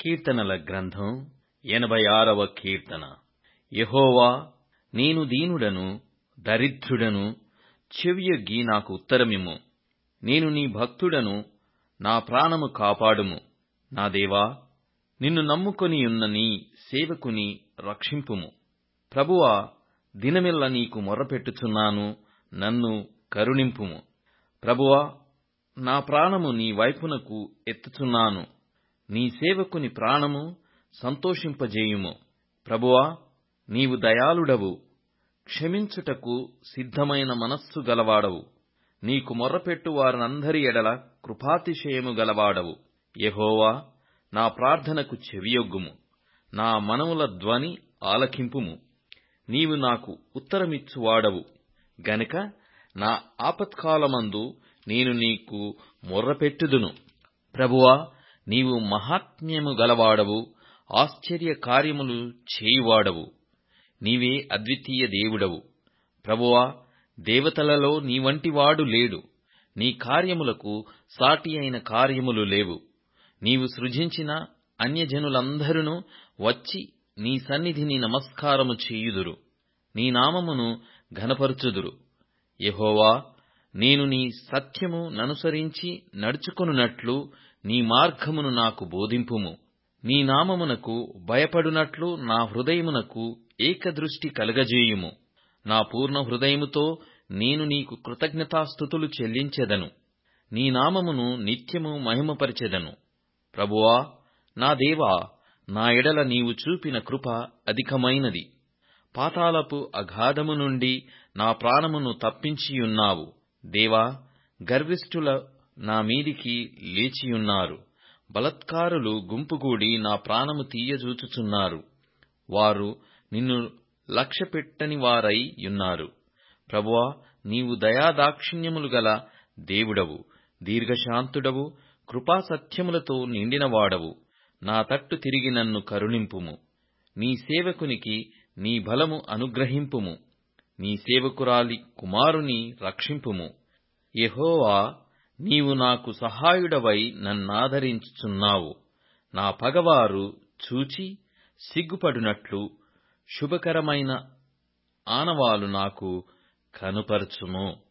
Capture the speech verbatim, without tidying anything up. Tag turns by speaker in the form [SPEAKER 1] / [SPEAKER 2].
[SPEAKER 1] కీర్తనల గ్రంథం ఎనభై ఆరవ కీర్తన. యెహోవా, నేను దీనుడను దరిద్రుడను, చెవియొగ్గి నాకు ఉత్తరమిమ్ము. నేను నీ భక్తుడను, నా ప్రాణము కాపాడుము. నా దేవా, నిన్ను నమ్ముకొనియున్న నీ సేవకుని రక్షింపుము. ప్రభువా, దినమెల్ల నీకు మొర్రపెట్టుచున్నాను, నన్ను కరుణింపుము. ప్రభువా, నా ప్రాణము నీ వైపునకు ఎత్తుచున్నాను, నీ సేవకుని ప్రాణము సంతోషింపజేయుము. ప్రభువా, నీవు దయాళుడవు, క్షమించుటకు సిద్ధమైన మనస్సు గలవాడవు. నీకు మొర్రపెట్టు వారందరి ఎడల కృపాతిశయము గలవాడవు. యెహోవా, నా ప్రార్థనకు చెవియొగ్గుము, నా మనవుల ధ్వని ఆలకింపుము. నీవు నాకు ఉత్తరమిచ్చువాడవు గనుక నా ఆపత్కాలమందు నేను నీకు మొర్రపెట్టుదును. ప్రభువా, నీవు మహాత్మ్యము గలవాడవు, ఆశ్చర్య కార్యములు చేయువాడవు. నీవే అద్వితీయ దేవుడవు. ప్రభువా, దేవతలలో నీవంటివాడు లేడు. నీ కార్యములకు సాటి అయిన కార్యములు లేవు. నీవు సృజించిన అన్యజనులందరును వచ్చి నీ సన్నిధిని నమస్కారము చేయుదురు, నీ నామమును ఘనపరచుదురు. యెహోవా, నేను నీ సత్యము ననుసరించి నడుచుకొనున్నట్లు నీ మార్గమును నాకు బోధింపుము. నీ నామమునకు భయపడునట్లు నా హృదయమునకు ఏకదృష్టి కలుగజేయుము. నా పూర్ణ హృదయముతో నేను నీకు కృతజ్ఞతాస్తుతులు చెల్లించెదను. నీ నామమును నిత్యము మహిమపరచెదను. ప్రభువా, నా దేవా, నా ఎడల నీవు చూపిన కృప అధికమైనది. పాతాళపు అగాధము నుండి నా ప్రాణమును తప్పించియున్నావు. దేవా, గర్విష్ఠుల నా మీదికి లేచియున్నారు. బలాత్కారులు గుంపుగూడి నా ప్రాణము తీయజూచుచున్నారు. వారు నిన్ను లక్ష్యపెట్టని వారై యున్నారు. ప్రభువా, నీవు దయాదాక్షిణ్యములు గల దేవుడవు, దీర్ఘశాంతుడవు, కృపాసత్యములతో నిండినవాడవు. నా తట్టు తిరిగి నన్ను కరుణింపుము. నీ సేవకునికి నీ బలము అనుగ్రహింపుము. నీ సేవకురాలి కుమారుని రక్షింపుము. యెహోవా, నీవు నాకు సహాయుడవై నన్నాదరించుచున్నావు. నా పగవారు చూచి సిగ్గుపడునట్లు శుభకరమైన ఆనవాలు నాకు కనుపరచుము.